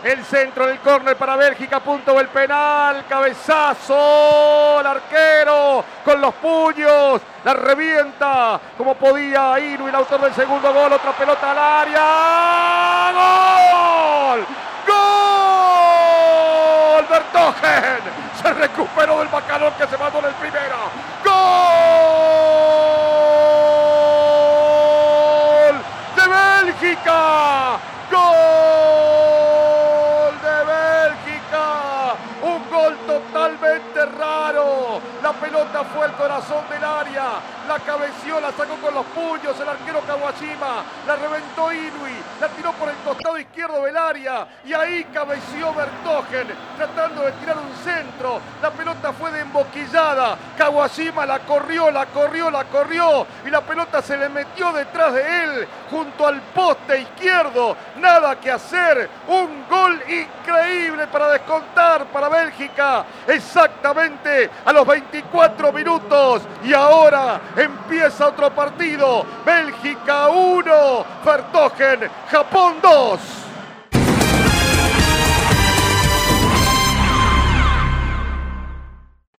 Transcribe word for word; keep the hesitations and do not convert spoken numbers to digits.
El centro del córner para Bélgica, punto del penal, cabezazo, el arquero con los puños, la revienta como podía Inui, el autor del segundo gol, otra pelota al área, ¡gol! ¡Gol! Vertonghen se recuperó del bacalón que se mandó en el primero, ¡gol! ¡De Bélgica! ¡Gol de Bélgica! Un gol totalmente raro. La pelota fue al corazón del área. La cabeció, la sacó con los puños el arquero Kawashima. La reventó Inui. La tiró por el costado izquierdo del área. Y ahí cabeció Vertonghen tratando de tirar un centro. La pelota fue de emboquillada. Kawashima la corrió, la corrió, la corrió. Y la pelota se le metió detrás de él junto al poste izquierdo. Nada que hacer. Un gol increíble para descontar para Bélgica. Exactamente a los veinticuatro minutos. Y ahora empieza otro partido. Bélgica uno, Vertonghen, Japón dos.